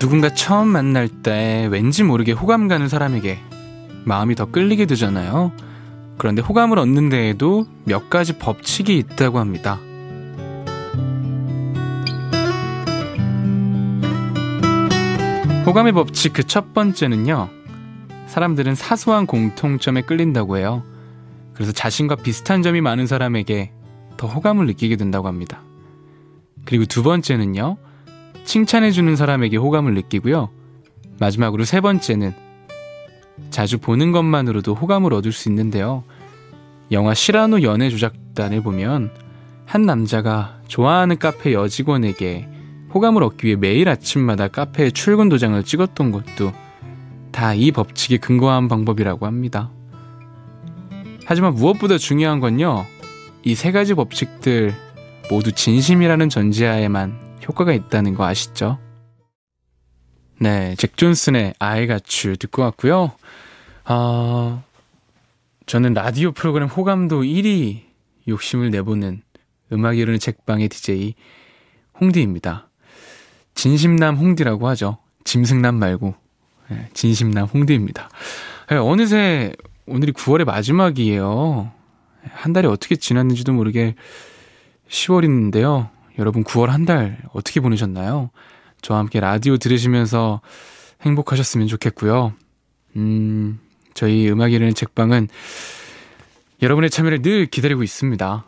누군가 처음 만날 때 왠지 모르게 호감 가는 사람에게 마음이 더 끌리게 되잖아요. 그런데 호감을 얻는 데에도 몇 가지 법칙이 있다고 합니다. 호감의 법칙 그 첫 번째는요, 사람들은 사소한 공통점에 끌린다고 해요. 그래서 자신과 비슷한 점이 많은 사람에게 더 호감을 느끼게 된다고 합니다. 그리고 두 번째는요, 칭찬해주는 사람에게 호감을 느끼고요. 마지막으로 세 번째는 자주 보는 것만으로도 호감을 얻을 수 있는데요. 영화 시라노 연애조작단을 보면 한 남자가 좋아하는 카페 여직원에게 호감을 얻기 위해 매일 아침마다 카페에 출근 도장을 찍었던 것도 다 이 법칙에 근거한 방법이라고 합니다. 하지만 무엇보다 중요한 건요, 이 세 가지 법칙들 모두 진심이라는 전제하에만 효과가 있다는 거 아시죠? 네, 잭 존슨의 I Got You 듣고 왔고요. 저는 라디오 프로그램 호감도 1위 욕심을 내보는 음악이 흐르는 책방의 DJ 홍디입니다. 진심남 홍디라고 하죠. 짐승남 말고 진심남 홍디입니다. 어느새 오늘이 9월의 마지막이에요. 한 달이 어떻게 지났는지도 모르게 10월인데요. 여러분 9월 한 달 어떻게 보내셨나요? 저와 함께 라디오 들으시면서 행복하셨으면 좋겠고요. 저희 음악이 흐르는 책방은 여러분의 참여를 늘 기다리고 있습니다.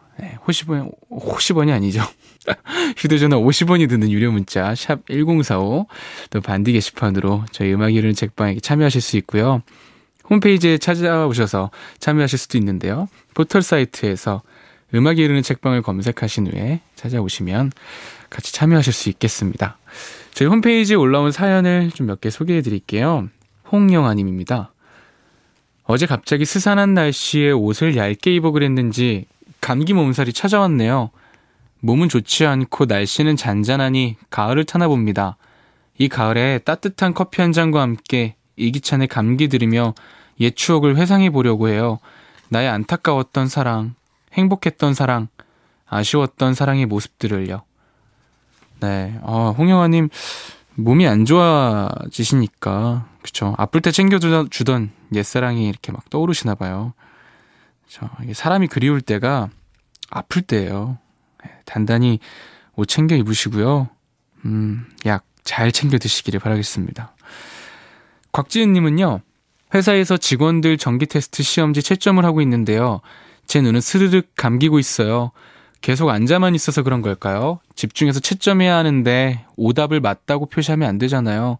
50원이 아니죠. 휴대전화 50원이 드는 유료 문자 샵 1045, 또 반디 게시판으로 저희 음악이 흐르는 책방에 참여하실 수 있고요. 홈페이지에 찾아오셔서 참여하실 수도 있는데요. 포털 사이트에서 음악이 흐르는 책방을 검색하신 후에 찾아오시면 같이 참여하실 수 있겠습니다. 저희 홈페이지에 올라온 사연을 좀 몇 개 소개해 드릴게요. 홍영아님입니다. 어제 갑자기 스산한 날씨에 옷을 얇게 입어 그랬는지 감기 몸살이 찾아왔네요. 몸은 좋지 않고 날씨는 잔잔하니 가을을 타나 봅니다. 이 가을에 따뜻한 커피 한 잔과 함께 이기찬의 감기 들으며 옛 추억을 회상해 보려고 해요. 나의 안타까웠던 사랑, 행복했던 사랑, 아쉬웠던 사랑의 모습들을요. 네, 홍영아님 몸이 안 좋아지시니까 그쵸, 아플 때 챙겨주던 옛사랑이 이렇게 막 떠오르시나 봐요. 이게 사람이 그리울 때가 아플 때예요. 단단히 옷 챙겨 입으시고요. 약 잘 챙겨 드시기를 바라겠습니다. 곽지은님은요, 회사에서 직원들 전기 테스트 시험지 채점을 하고 있는데요. 제 눈은 스르륵 감기고 있어요. 계속 앉아만 있어서 그런 걸까요? 집중해서 채점해야 하는데 오답을 맞다고 표시하면 안 되잖아요.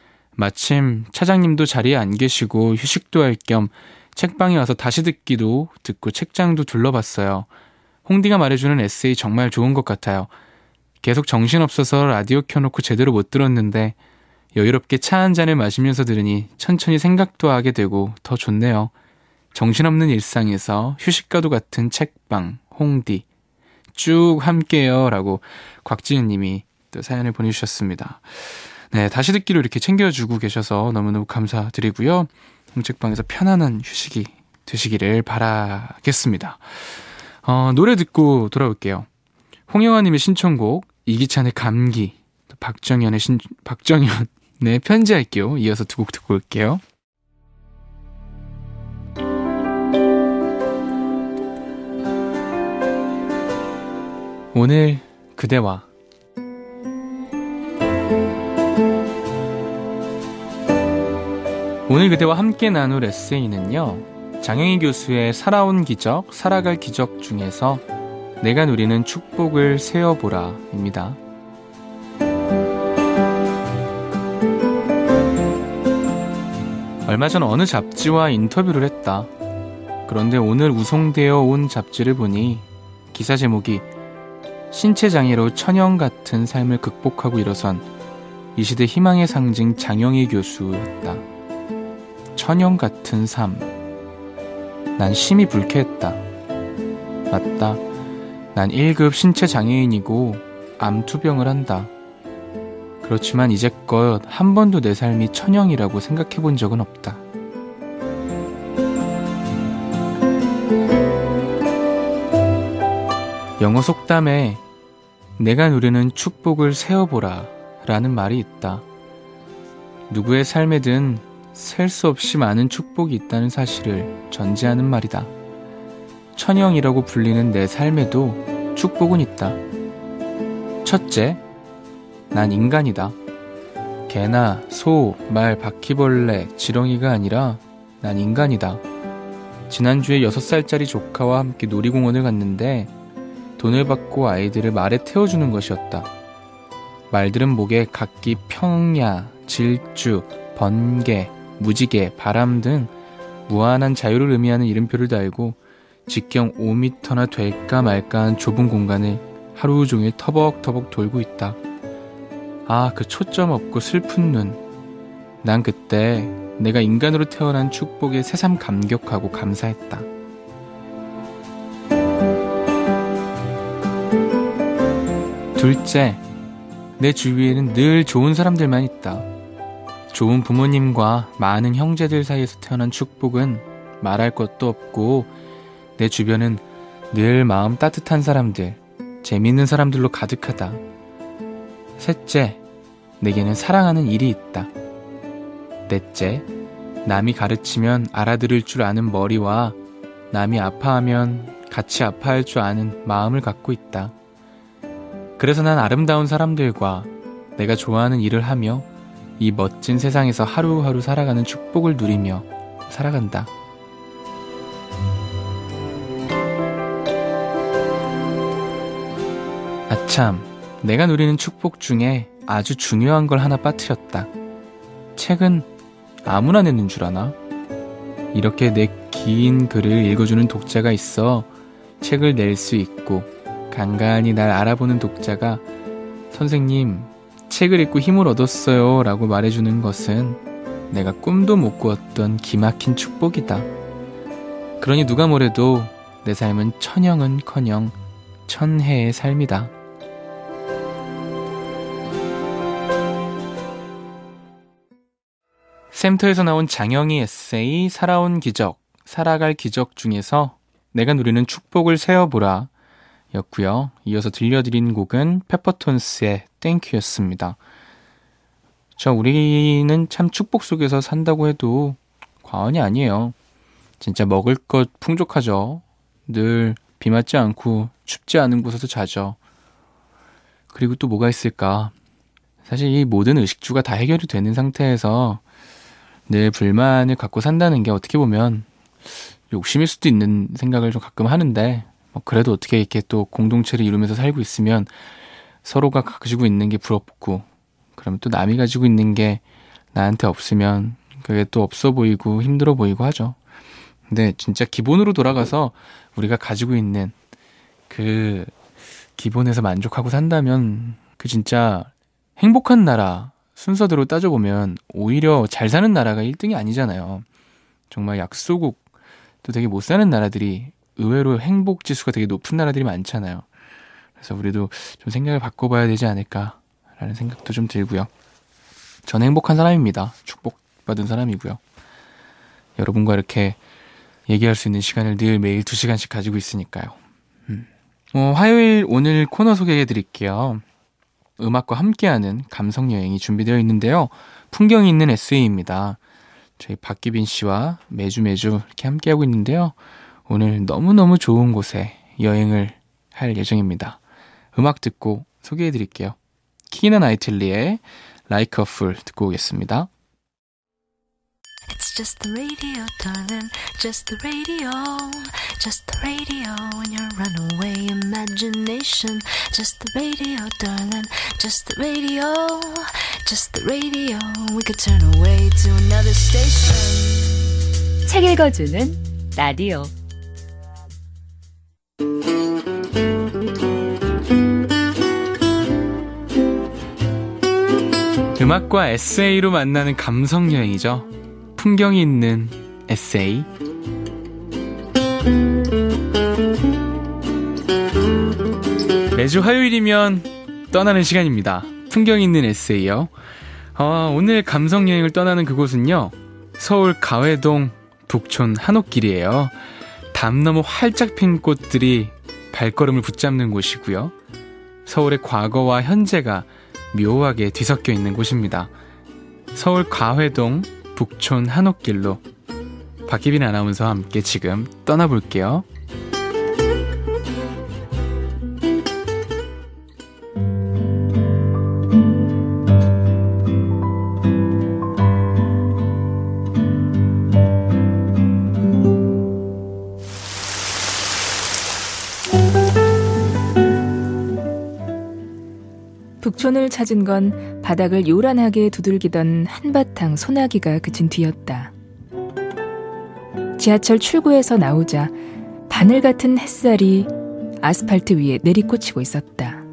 마침 차장님도 자리에 안 계시고 휴식도 할 겸 책방에 와서 다시 듣기도 듣고 책장도 둘러봤어요. 홍디가 말해주는 에세이 정말 좋은 것 같아요. 계속 정신없어서 라디오 켜놓고 제대로 못 들었는데 여유롭게 차 한 잔을 마시면서 들으니 천천히 생각도 하게 되고 더 좋네요. 정신없는 일상에서 휴식과도 같은 책방, 홍디 쭉 함께요 라고 곽지은 님이 또 사연을 보내주셨습니다. 네, 다시 듣기로 이렇게 챙겨주고 계셔서 너무너무 감사드리고요. 책방에서 편안한 휴식이 되시기를 바라겠습니다. 노래 듣고 돌아올게요. 홍영아님의 신청곡 이기찬의 감기, 박정현의 편지할게요. 이어서 두 곡 듣고 올게요. 오늘 그대와 함께 나눌 에세이는요, 장영희 교수의 살아온 기적, 살아갈 기적 중에서 내가 누리는 축복을 세어보라 입니다. 얼마 전 어느 잡지와 인터뷰를 했다. 그런데 오늘 우송되어 온 잡지를 보니 기사 제목이 신체장애로 천연 같은 삶을 극복하고 일어선 이 시대 희망의 상징 장영희 교수였다. 천연 같은 삶. 난 심히 불쾌했다. 맞다. 난 1급 신체장애인이고 암투병을 한다. 그렇지만 이제껏 한 번도 내 삶이 천연이라고 생각해 본 적은 없다. 영어 속담에 내가 누리는 축복을 세어보라 라는 말이 있다. 누구의 삶에든 셀 수 없이 많은 축복이 있다는 사실을 전제하는 말이다. 천영이라고 불리는 내 삶에도 축복은 있다. 첫째, 난 인간이다. 개나 소, 말, 바퀴벌레, 지렁이가 아니라 난 인간이다. 지난주에 6살짜리 조카와 함께 놀이공원을 갔는데 돈을 받고 아이들을 말에 태워주는 것이었다. 말들은 목에 각기 평야, 질주, 번개, 무지개, 바람 등 무한한 자유를 의미하는 이름표를 달고 직경 5m나 될까 말까한 좁은 공간을 하루 종일 터벅터벅 돌고 있다. 아, 그 초점 없고 슬픈 눈. 난 그때 내가 인간으로 태어난 축복에 새삼 감격하고 감사했다. 둘째, 내 주위에는 늘 좋은 사람들만 있다. 좋은 부모님과 많은 형제들 사이에서 태어난 축복은 말할 것도 없고 내 주변은 늘 마음 따뜻한 사람들, 재미있는 사람들로 가득하다. 셋째, 내게는 사랑하는 일이 있다. 넷째, 남이 가르치면 알아들을 줄 아는 머리와 남이 아파하면 같이 아파할 줄 아는 마음을 갖고 있다. 그래서 난 아름다운 사람들과 내가 좋아하는 일을 하며 이 멋진 세상에서 하루하루 살아가는 축복을 누리며 살아간다. 아참, 내가 누리는 축복 중에 아주 중요한 걸 하나 빠뜨렸다. 책은 아무나 내는 줄 아나? 이렇게 내 긴 글을 읽어주는 독자가 있어 책을 낼 수 있고 간간히 날 알아보는 독자가 선생님, 책을 읽고 힘을 얻었어요 라고 말해주는 것은 내가 꿈도 못 꾸었던 기막힌 축복이다. 그러니 누가 뭐래도 내 삶은 천영은커녕 천혜의 삶이다. 샘터에서 나온 장영희 에세이 살아온 기적, 살아갈 기적 중에서 내가 누리는 축복을 세어보라 였고요. 이어서 들려드린 곡은 페퍼톤스의 땡큐였습니다. 우리는 참 축복 속에서 산다고 해도 과언이 아니에요. 진짜 먹을 것 풍족하죠. 늘 비 맞지 않고 춥지 않은 곳에서 자죠. 그리고 또 뭐가 있을까? 사실 이 모든 의식주가 다 해결이 되는 상태에서 늘 불만을 갖고 산다는 게 어떻게 보면 욕심일 수도 있는 생각을 좀 가끔 하는데 그래도 어떻게 이렇게 또 공동체를 이루면서 살고 있으면 서로가 가지고 있는 게 부럽고 그러면 또 남이 가지고 있는 게 나한테 없으면 그게 또 없어 보이고 힘들어 보이고 하죠. 근데 진짜 기본으로 돌아가서 우리가 가지고 있는 그 기본에서 만족하고 산다면 그 진짜 행복한 나라 순서대로 따져보면 오히려 잘 사는 나라가 1등이 아니잖아요. 정말 약소국도 되게 못 사는 나라들이 의외로 행복 지수가 되게 높은 나라들이 많잖아요. 그래서 우리도 좀 생각을 바꿔봐야 되지 않을까라는 생각도 좀 들고요. 저는 행복한 사람입니다. 축복받은 사람이고요. 여러분과 이렇게 얘기할 수 있는 시간을 늘 매일 2시간씩 가지고 있으니까요. 화요일 오늘 코너 소개해드릴게요. 음악과 함께하는 감성여행이 준비되어 있는데요. 풍경이 있는 에세이입니다. 저희 박기빈 씨와 매주 이렇게 함께하고 있는데요. 오늘 너무너무 좋은 곳에 여행을 할 예정입니다. 음악 듣고 소개해드릴게요. 키나 나이틀리의 Like a Fool 듣고 오겠습니다. It's just the radio, darling, just the radio, just the radio in your runaway imagination. Just the radio, darling, just the radio, just the radio. We could turn away to another station. 책 읽어주는 라디오. 음악과 에세이로 만나는 감성여행이죠. 풍경이 있는 에세이. 매주 화요일이면 떠나는 시간입니다. 풍경이 있는 에세이요. 오늘 감성여행을 떠나는 그곳은요, 서울 가회동 북촌 한옥길이에요. 담 너머 활짝 핀 꽃들이 발걸음을 붙잡는 곳이고요. 서울의 과거와 현재가 묘하게 뒤섞여 있는 곳입니다. 서울 가회동 북촌 한옥길로 박기빈 아나운서와 함께 지금 떠나볼게요. 북촌을 찾은 건 바닥을 요란하게 두들기던 한바탕 소나기가 그친 뒤였다. 지하철 출구에서 나오자 바늘 같은 햇살이 아스팔트 위에 내리꽂히고 있었다.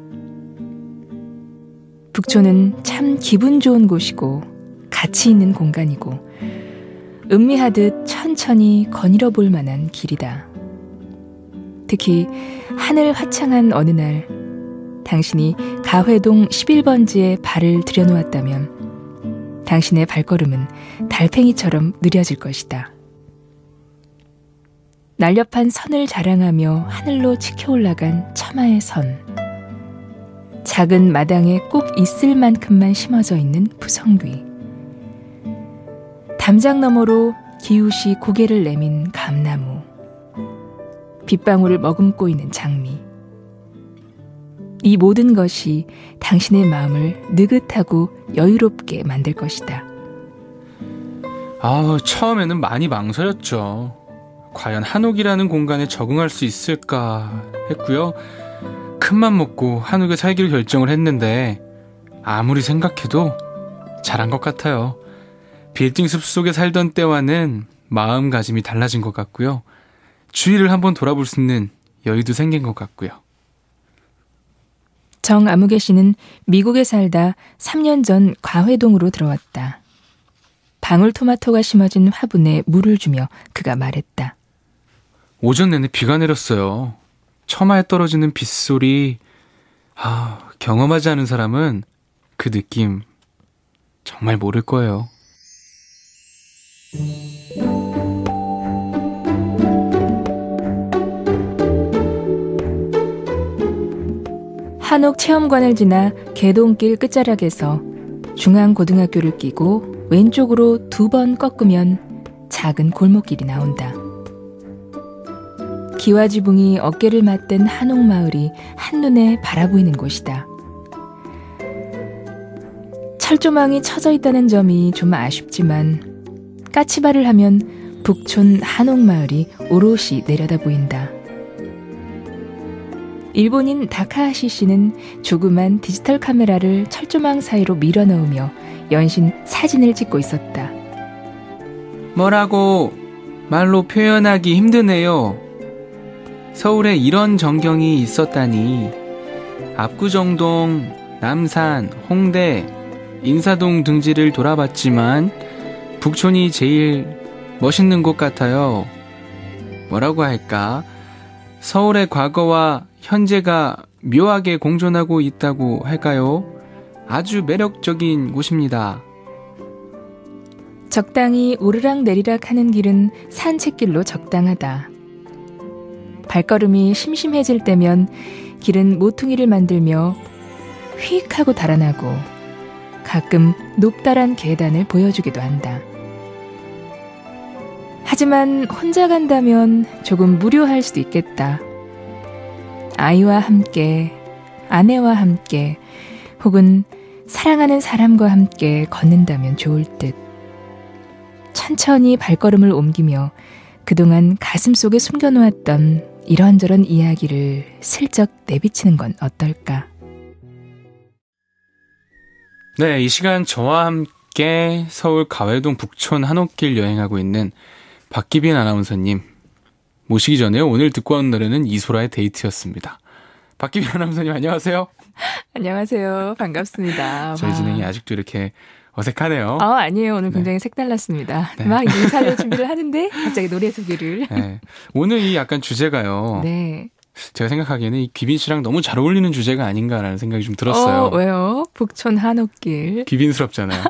북촌은 참 기분 좋은 곳이고 가치 있는 공간이고 음미하듯 천천히 거닐어 볼 만한 길이다. 특히 하늘 화창한 어느 날 당신이 가회동 11번지에 발을 들여놓았다면 당신의 발걸음은 달팽이처럼 느려질 것이다. 날렵한 선을 자랑하며 하늘로 치켜올라간 처마의 선. 작은 마당에 꼭 있을 만큼만 심어져 있는 푸성귀. 담장 너머로 기웃이 고개를 내민 감나무. 빗방울을 머금고 있는 장미. 이 모든 것이 당신의 마음을 느긋하고 여유롭게 만들 것이다. 처음에는 많이 망설였죠. 과연 한옥이라는 공간에 적응할 수 있을까 했고요. 큰맘 먹고 한옥에 살기로 결정을 했는데 아무리 생각해도 잘한 것 같아요. 빌딩 숲속에 살던 때와는 마음가짐이 달라진 것 같고요. 주위를 한번 돌아볼 수 있는 여유도 생긴 것 같고요. 정아무개 씨는 미국에 살다 3년 전 가회동으로 들어왔다. 방울토마토가 심어진 화분에 물을 주며 그가 말했다. 오전 내내 비가 내렸어요. 처마에 떨어지는 빗소리. 경험하지 않은 사람은 그 느낌 정말 모를 거예요. 한옥 체험관을 지나 개동길 끝자락에서 중앙고등학교를 끼고 왼쪽으로 2번 꺾으면 작은 골목길이 나온다. 기와지붕이 어깨를 맞댄 한옥마을이 한눈에 바라보이는 곳이다. 철조망이 쳐져 있다는 점이 좀 아쉽지만 까치발을 하면 북촌 한옥마을이 오롯이 내려다 보인다. 일본인 다카하시 씨는 조그만 디지털 카메라를 철조망 사이로 밀어넣으며 연신 사진을 찍고 있었다. 뭐라고 말로 표현하기 힘드네요. 서울에 이런 전경이 있었다니. 압구정동, 남산, 홍대, 인사동 등지를 돌아봤지만 북촌이 제일 멋있는 곳 같아요. 뭐라고 할까? 서울의 과거와 현재가 묘하게 공존하고 있다고 할까요? 아주 매력적인 곳입니다. 적당히 오르락 내리락 하는 길은 산책길로 적당하다. 발걸음이 심심해질 때면 길은 모퉁이를 만들며 휙 하고 달아나고 가끔 높다란 계단을 보여주기도 한다. 하지만 혼자 간다면 조금 무료할 수도 있겠다. 아이와 함께, 아내와 함께, 혹은 사랑하는 사람과 함께 걷는다면 좋을 듯. 천천히 발걸음을 옮기며 그동안 가슴속에 숨겨놓았던 이런저런 이야기를 슬쩍 내비치는 건 어떨까? 네, 이 시간 저와 함께 서울 가회동 북촌 한옥길 여행하고 있는 박기빈 아나운서님 모시기 전에 오늘 듣고 온 노래는 이소라의 데이트였습니다. 박기빈 아나운서님 안녕하세요. 안녕하세요. 반갑습니다. 저희 진행이 아직도 이렇게 어색하네요. 아니에요. 오늘 굉장히 색달랐습니다. 네. 막 인사를 준비를 하는데 갑자기 노래 소개를. 네. 오늘 이 약간 주제가요. 네. 제가 생각하기에는 이 기빈 씨랑 너무 잘 어울리는 주제가 아닌가라는 생각이 좀 들었어요. 왜요? 북촌 한옥길. 기빈스럽잖아요.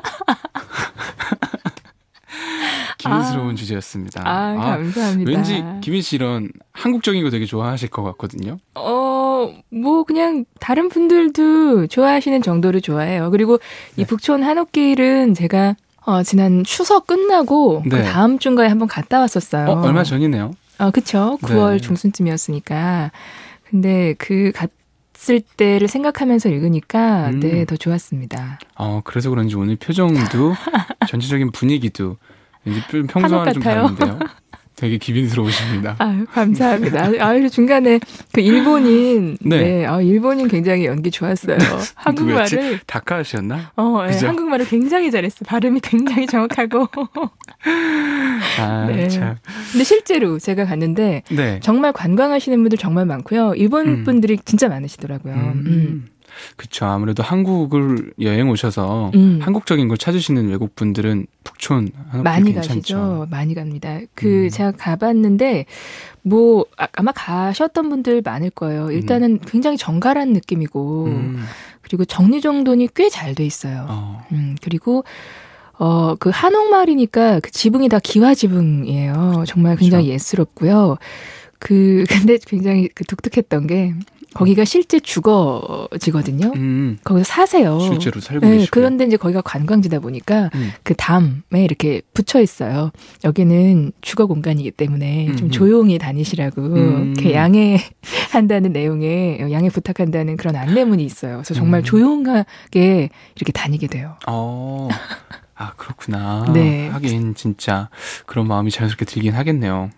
기빈스러운 주제였습니다. 감사합니다. 왠지 기빈 씨 이런 한국적인 거 되게 좋아하실 것 같거든요. 뭐 그냥 다른 분들도 좋아하시는 정도로 좋아해요. 그리고 이 북촌 한옥길은 제가 지난 추석 끝나고 네. 그 다음 주인가에 한번 갔다 왔었어요. 얼마 전이네요. 그쵸. 9월 네. 중순쯤이었으니까. 근데 그 갔을 때를 생각하면서 읽으니까 네, 더 좋았습니다. 그래서 그런지 오늘 표정도 전체적인 분위기도 왠지 평소와는 좀 같아요. 다른데요. 되게 기빈스러우십니다. 아유, 감사합니다. 중간에 그 일본인, 네. 일본인 굉장히 연기 좋았어요. 한국말을. 다카시였나? 네, 한국말을 굉장히 잘했어요. 발음이 굉장히 정확하고. 네. 참. 근데 실제로 제가 갔는데 네. 정말 관광하시는 분들 정말 많고요. 일본 분들이 진짜 많으시더라고요. 그쵸. 아무래도 한국을 여행 오셔서 한국적인 걸 찾으시는 외국분들은 북촌 한옥길 많이 괜찮죠. 가시죠. 많이 갑니다. 제가 가봤는데 아마 가셨던 분들 많을 거예요. 일단은 굉장히 정갈한 느낌이고 그리고 정리정돈이 꽤 잘 돼 있어요. 그리고 그 한옥마을이니까 그 지붕이 다 기와 지붕이에요. 정말 굉장히 그렇죠. 예스럽고요. 근데 굉장히 독특했던 게 거기가 실제 주거지거든요. 거기서 사세요. 실제로 살고 계시고. 그런데 이제 거기가 관광지다 보니까 그 담에 이렇게 붙여 있어요. 여기는 주거 공간이기 때문에 좀 조용히 다니시라고 이렇게 양해한다는 내용에 양해 부탁한다는 그런 안내문이 있어요. 그래서 정말 조용하게 이렇게 다니게 돼요. 그렇구나. 네. 하긴 진짜 그런 마음이 자연스럽게 들긴 하겠네요.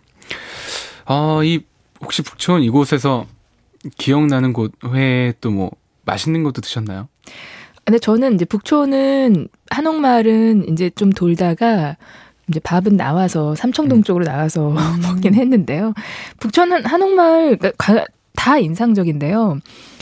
혹시 북촌 이곳에서 기억나는 곳 외에 또 뭐 맛있는 것도 드셨나요? 근데 저는 이제 북촌은 한옥마을은 이제 좀 돌다가 이제 밥은 나와서 삼청동 쪽으로 나와서 먹긴 했는데요. 북촌은 한옥마을 다 인상적인데요.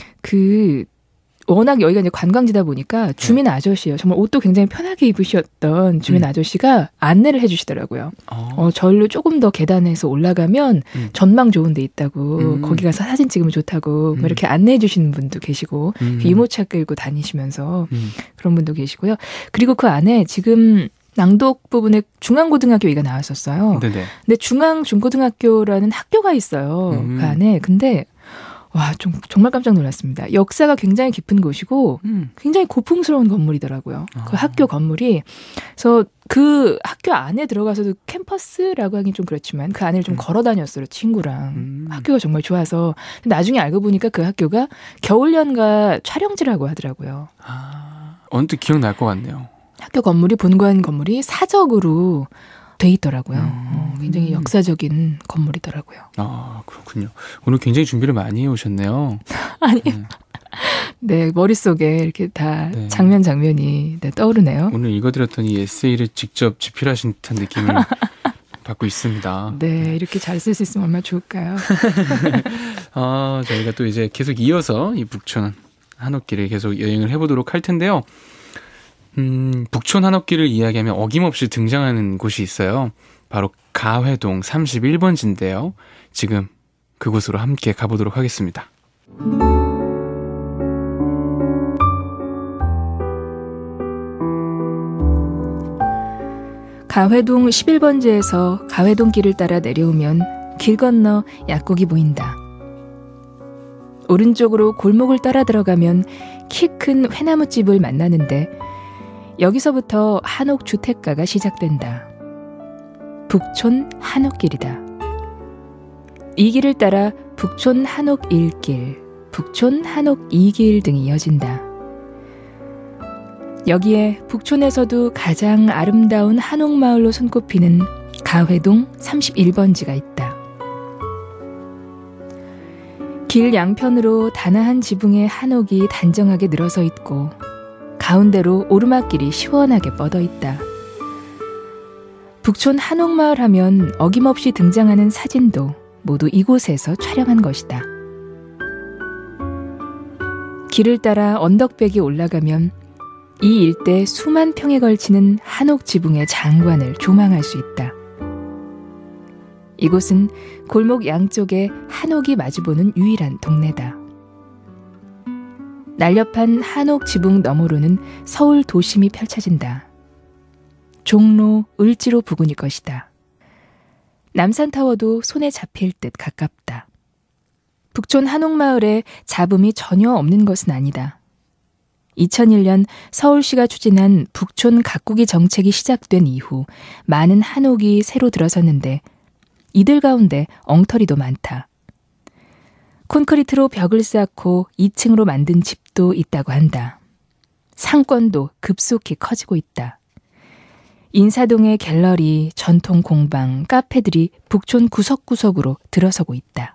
워낙 여기가 이제 관광지다 보니까 주민 아저씨요. 정말 옷도 굉장히 편하게 입으셨던 주민 아저씨가 안내를 해주시더라고요. 절로 조금 더 계단에서 올라가면 전망 좋은 데 있다고 거기 가서 사진 찍으면 좋다고 뭐 이렇게 안내해 주시는 분도 계시고 유모차 끌고 다니시면서 그런 분도 계시고요. 그리고 그 안에 지금 낭독 부분에 중앙고등학교 얘기가 나왔었어요. 네네. 근데 중앙중고등학교라는 학교가 있어요. 그 안에. 근데 정말 깜짝 놀랐습니다. 역사가 굉장히 깊은 곳이고 굉장히 고풍스러운 건물이더라고요. 그 학교 건물이. 그래서 그 학교 안에 들어가서도 캠퍼스라고 하긴 좀 그렇지만 그 안을 좀 걸어 다녔어요. 친구랑. 학교가 정말 좋아서. 나중에 알고 보니까 그 학교가 겨울연가 촬영지라고 하더라고요. 언뜻 기억날 것 같네요. 학교 건물이 본관 건물이 사적으로 돼 있더라고요. 굉장히 역사적인 건물이더라고요. 그렇군요. 오늘 굉장히 준비를 많이 해오셨네요. 아니요. 네, 머릿속에 이렇게 다 장면이 떠오르네요. 오늘 읽어드렸더니 에세이를 직접 집필하신 듯한 느낌을 받고 있습니다. 네, 이렇게 잘 쓸 수 있으면 얼마나 좋을까요? 저희가 또 이제 계속 이어서 이 북촌 한옥길을 계속 여행을 해보도록 할 텐데요. 북촌 한옥길을 이야기하면 어김없이 등장하는 곳이 있어요. 바로 가회동 31번지인데요. 지금 그곳으로 함께 가보도록 하겠습니다. 가회동 11번지에서 가회동 길을 따라 내려오면 길 건너 약국이 보인다. 오른쪽으로 골목을 따라 들어가면 키 큰 회나무집을 만나는데 여기서부터 한옥 주택가가 시작된다. 북촌 한옥길이다. 이 길을 따라 북촌 한옥 1길, 북촌 한옥 2길 등이 이어진다. 여기에 북촌에서도 가장 아름다운 한옥마을로 손꼽히는 가회동 31번지가 있다. 길 양편으로 단아한 지붕에 한옥이 단정하게 늘어서 있고 가운데로 오르막길이 시원하게 뻗어 있다. 북촌 한옥마을 하면 어김없이 등장하는 사진도 모두 이곳에서 촬영한 것이다. 길을 따라 언덕백이 올라가면 이 일대 수만 평에 걸치는 한옥 지붕의 장관을 조망할 수 있다. 이곳은 골목 양쪽에 한옥이 마주보는 유일한 동네다. 날렵한 한옥 지붕 너머로는 서울 도심이 펼쳐진다. 종로, 을지로 부근일 것이다. 남산타워도 손에 잡힐 듯 가깝다. 북촌 한옥마을에 잡음이 전혀 없는 것은 아니다. 2001년 서울시가 추진한 북촌 가꾸기 정책이 시작된 이후 많은 한옥이 새로 들어섰는데 이들 가운데 엉터리도 많다. 콘크리트로 벽을 쌓고 2층으로 만든 집도 있다고 한다. 상권도 급속히 커지고 있다. 인사동의 갤러리, 전통 공방, 카페들이 북촌 구석구석으로 들어서고 있다.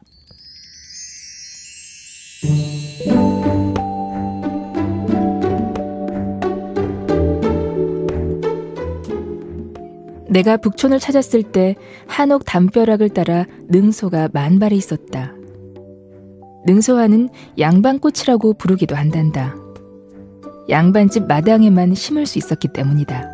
내가 북촌을 찾았을 때 한옥 담벼락을 따라 능소가 만발해 있었다. 능소화는 양반꽃이라고 부르기도 한단다. 양반집 마당에만 심을 수 있었기 때문이다.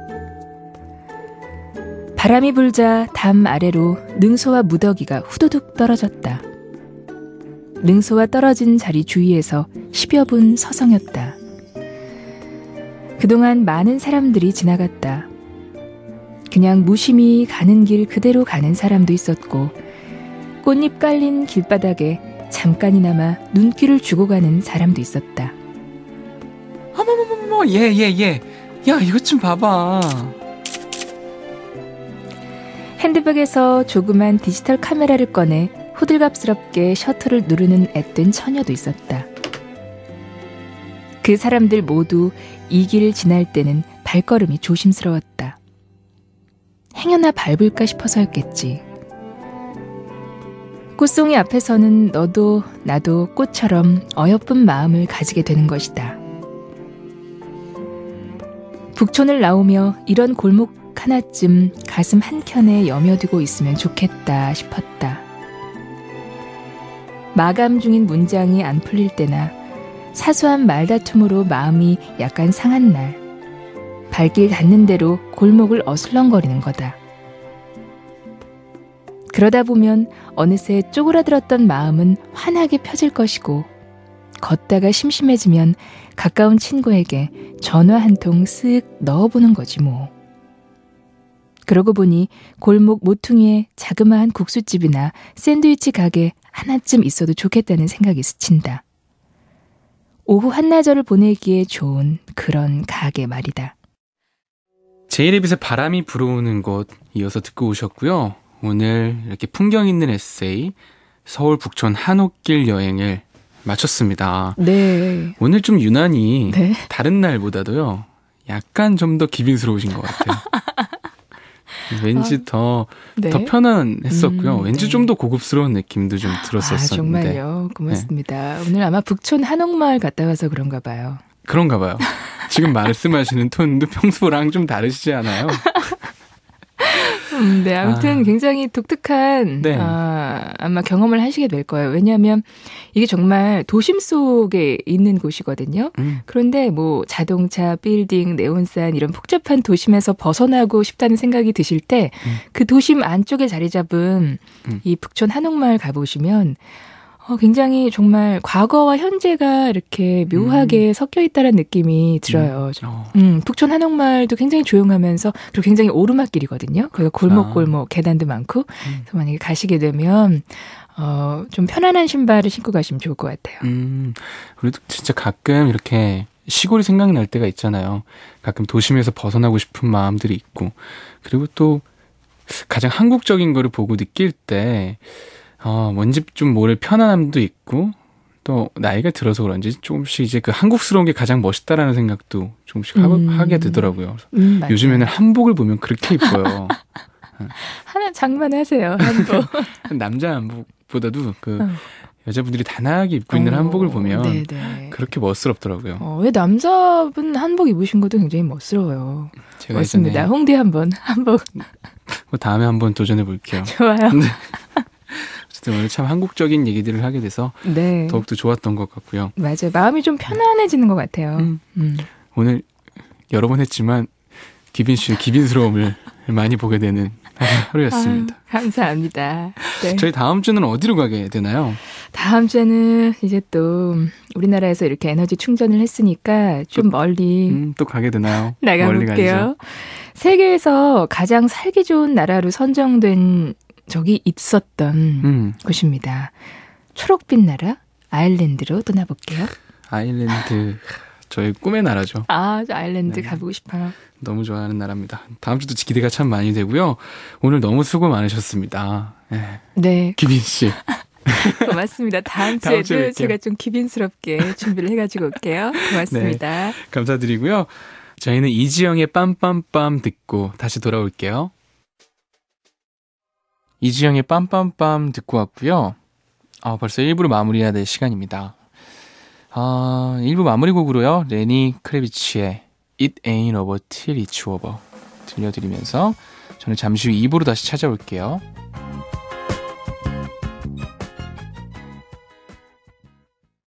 바람이 불자 담 아래로 능소화 무더기가 후두둑 떨어졌다. 능소화 떨어진 자리 주위에서 10여 분 서성였다. 그동안 많은 사람들이 지나갔다. 그냥 무심히 가는 길 그대로 가는 사람도 있었고 꽃잎 깔린 길바닥에 잠깐이나마 눈길을 주고 가는 사람도 있었다. 어머머머머, 예. 야, 이것 좀 봐봐. 핸드백에서 조그만 디지털 카메라를 꺼내 호들갑스럽게 셔터를 누르는 앳된 처녀도 있었다. 그 사람들 모두 이 길을 지날 때는 발걸음이 조심스러웠다. 행여나 밟을까 싶어서였겠지. 꽃송이 앞에서는 너도 나도 꽃처럼 어여쁜 마음을 가지게 되는 것이다. 북촌을 나오며 이런 골목 하나쯤 가슴 한켠에 여며두고 있으면 좋겠다 싶었다. 마감 중인 문장이 안 풀릴 때나 사소한 말다툼으로 마음이 약간 상한 날, 발길 닿는 대로 골목을 어슬렁거리는 거다. 그러다 보면 어느새 쪼그라들었던 마음은 환하게 펴질 것이고 걷다가 심심해지면 가까운 친구에게 전화 한 통 쓱 넣어보는 거지 뭐. 그러고 보니 골목 모퉁이에 자그마한 국수집이나 샌드위치 가게 하나쯤 있어도 좋겠다는 생각이 스친다. 오후 한나절을 보내기에 좋은 그런 가게 말이다. 제이레빗의 바람이 불어오는 곳 이어서 듣고 오셨고요. 오늘 이렇게 풍경 있는 에세이 서울 북촌 한옥길 여행을 마쳤습니다. 네. 오늘 좀 유난히 네. 다른 날보다도요. 약간 좀 더 기빈스러우신 것 같아요. 왠지 더 편안했었고요. 왠지 네. 좀 더 고급스러운 느낌도 좀 들었었는데. 정말요. 고맙습니다. 네. 오늘 아마 북촌 한옥마을 갔다 와서 그런가 봐요. 그런가 봐요. 지금 말씀하시는 톤도 평소랑 좀 다르시지 않아요? 네, 아무튼 굉장히 독특한 네. 아마 경험을 하시게 될 거예요. 왜냐하면 이게 정말 도심 속에 있는 곳이거든요. 그런데 뭐 자동차, 빌딩, 네온산 이런 복잡한 도심에서 벗어나고 싶다는 생각이 드실 때 그 도심 안쪽에 자리 잡은 이 북촌 한옥마을 가보시면 굉장히 정말 과거와 현재가 이렇게 묘하게 섞여 있다는 느낌이 들어요. 북촌 한옥마을도 굉장히 조용하면서 그리고 굉장히 오르막길이거든요. 거기가 골목골목 계단도 많고 그래서 만약에 가시게 되면 좀 편안한 신발을 신고 가시면 좋을 것 같아요. 그래도 진짜 가끔 이렇게 시골이 생각날 때가 있잖아요. 가끔 도심에서 벗어나고 싶은 마음들이 있고 그리고 또 가장 한국적인 거를 보고 느낄 때 뭔지 좀 모를 편안함도 있고 또 나이가 들어서 그런지 조금씩 이제 그 한국스러운 게 가장 멋있다라는 생각도 조금씩 하게 되더라고요. 요즘에는 한복을 보면 그렇게 이뻐요. 하나 장만하세요. 한복. 남자 한복보다도 그 여자분들이 단아하게 입고 있는 한복을 보면 네네. 그렇게 멋스럽더라고요. 왜 남자분 한복 입으신 것도 굉장히 멋스러워요. 제가 멋있습니다. 홍대 한번 한복. 다음에 한번 도전해 볼게요. 좋아요. 오늘 참 한국적인 얘기들을 하게 돼서 네. 더욱더 좋았던 것 같고요. 맞아요. 마음이 좀 편안해지는 것 같아요. 오늘 여러 번 했지만 기빈 씨의 기빈스러움을 많이 보게 되는 하루였습니다. 감사합니다. 네. 저희 다음 주는 어디로 가게 되나요? 다음 주에는 이제 또 우리나라에서 이렇게 에너지 충전을 했으니까 좀 멀리 또 가게 되나요? 나가볼게요. 세계에서 가장 살기 좋은 나라로 선정된 적이 있었던 곳입니다. 초록빛 나라 아일랜드로 떠나볼게요. 아일랜드 저의 꿈의 나라죠. 아, 저 아일랜드 네. 가보고 싶어요. 너무 좋아하는 나라입니다. 다음 주도 기대가 참 많이 되고요. 오늘 너무 수고 많으셨습니다. 네, 기빈 씨. 고맙습니다. 다음 다음 주에 주에도 뵐게요. 제가 좀 기빈스럽게 준비를 해가지고 올게요. 고맙습니다. 감사드리고요. 저희는 이지영의 빰빰빰 듣고 다시 돌아올게요. 이지영의 빰빰빰 듣고 왔고요. 벌써 1부를 마무리해야 될 시간입니다. 1부 마무리곡으로요. 레니 크레비치의 It Ain't Over Till It's Over 들려드리면서 저는 잠시 후 2부로 다시 찾아올게요.